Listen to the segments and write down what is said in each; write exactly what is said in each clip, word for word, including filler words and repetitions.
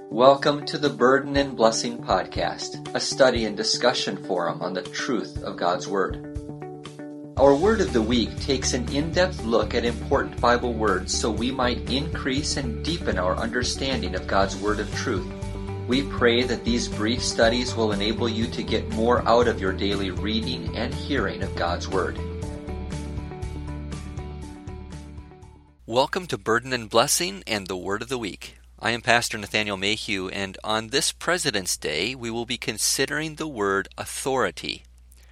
Welcome to the Burden and Blessing Podcast, a study and discussion forum on the truth of God's Word. Our Word of the Week takes an in-depth look at important Bible words so we might increase and deepen our understanding of God's Word of truth. We pray that these brief studies will enable you to get more out of your daily reading and hearing of God's Word. Welcome to Burden and Blessing and the Word of the Week. I am Pastor Nathaniel Mayhew, and on this President's Day, we will be considering the word authority.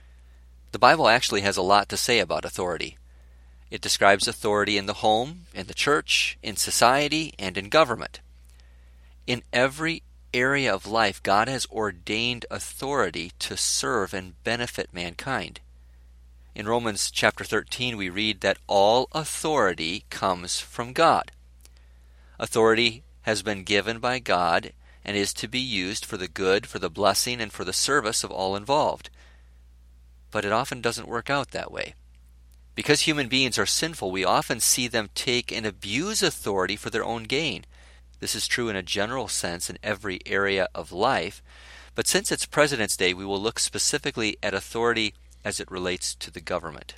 The Bible actually has a lot to say about authority. It describes authority in the home, in the church, in society, and in government. In every area of life, God has ordained authority to serve and benefit mankind. In Romans chapter thirteen, we read that all authority comes from God. Authority has been given by God and is to be used for the good, for the blessing, and for the service of all involved. But it often doesn't work out that way. Because human beings are sinful, we often see them take and abuse authority for their own gain. This is true in a general sense in every area of life, but since it's President's Day, we will look specifically at authority as it relates to the government.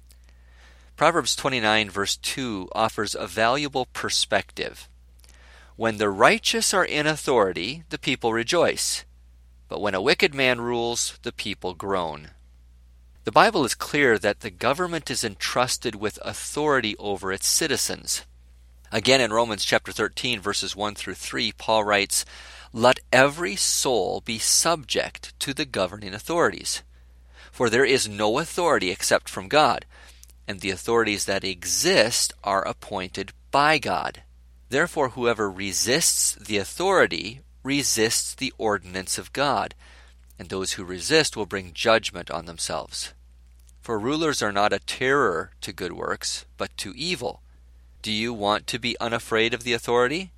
Proverbs twenty-nine verse two offers a valuable perspective. When the righteous are in authority, the people rejoice. But when a wicked man rules, the people groan. The Bible is clear that the government is entrusted with authority over its citizens. Again, in Romans chapter thirteen, verses one through three, Paul writes, "Let every soul be subject to the governing authorities. For there is no authority except from God, and the authorities that exist are appointed by God. Therefore, whoever resists the authority resists the ordinance of God, and those who resist will bring judgment on themselves. For rulers are not a terror to good works, but to evil. Do you want to be unafraid of the authority?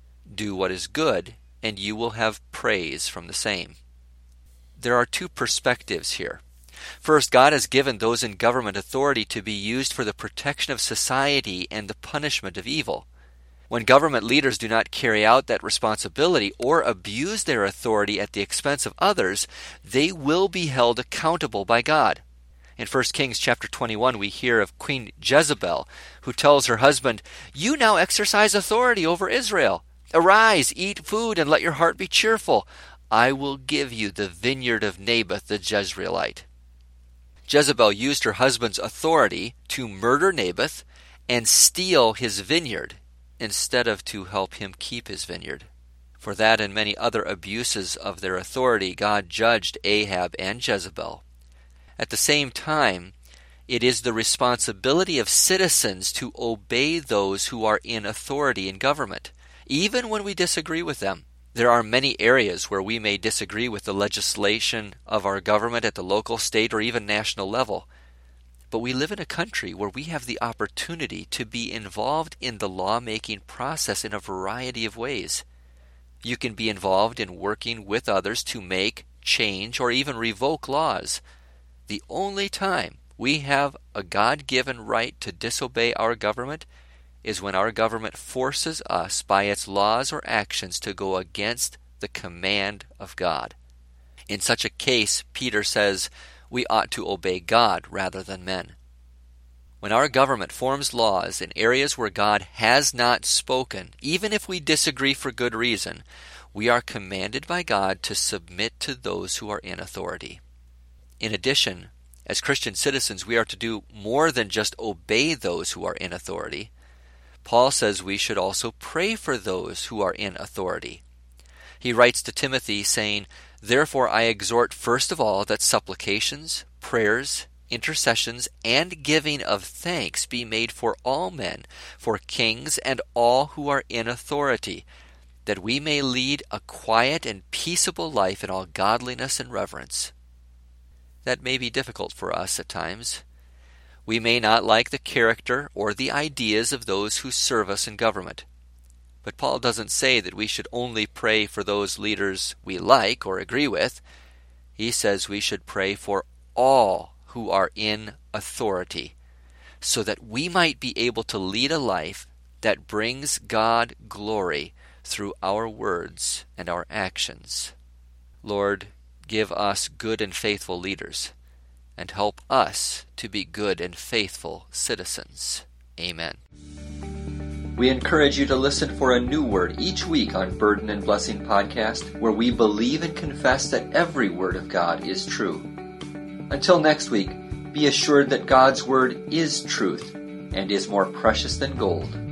Do what is good, and you will have praise from the same." There are two perspectives here. First, God has given those in government authority to be used for the protection of society and the punishment of evil. When government leaders do not carry out that responsibility or abuse their authority at the expense of others, they will be held accountable by God. In First Kings chapter twenty-one, we hear of Queen Jezebel, who tells her husband, "You now exercise authority over Israel. Arise, eat food, and let your heart be cheerful. I will give you the vineyard of Naboth the Jezreelite." Jezebel used her husband's authority to murder Naboth and steal his vineyard, instead of to help him keep his vineyard. For that and many other abuses of their authority, God judged Ahab and Jezebel. At the same time, it is the responsibility of citizens to obey those who are in authority in government, even when we disagree with them. There are many areas where we may disagree with the legislation of our government at the local, state, or even national level. But we live in a country where we have the opportunity to be involved in the lawmaking process in a variety of ways. You can be involved in working with others to make, change, or even revoke laws. The only time we have a God-given right to disobey our government is when our government forces us by its laws or actions to go against the command of God. In such a case, Peter says, we ought to obey God rather than men. When our government forms laws in areas where God has not spoken, even if we disagree for good reason, we are commanded by God to submit to those who are in authority. In addition, as Christian citizens, we are to do more than just obey those who are in authority. Paul says we should also pray for those who are in authority. He writes to Timothy saying, "Therefore I exhort first of all that supplications, prayers, intercessions, and giving of thanks be made for all men, for kings and all who are in authority, that we may lead a quiet and peaceable life in all godliness and reverence." That may be difficult for us at times. We may not like the character or the ideas of those who serve us in government. But Paul doesn't say that we should only pray for those leaders we like or agree with. He says we should pray for all who are in authority, so that we might be able to lead a life that brings God glory through our words and our actions. Lord, give us good and faithful leaders, and help us to be good and faithful citizens. Amen. We encourage you to listen for a new word each week on Burden and Blessing Podcast, where we believe and confess that every word of God is true. Until next week, be assured that God's word is truth and is more precious than gold.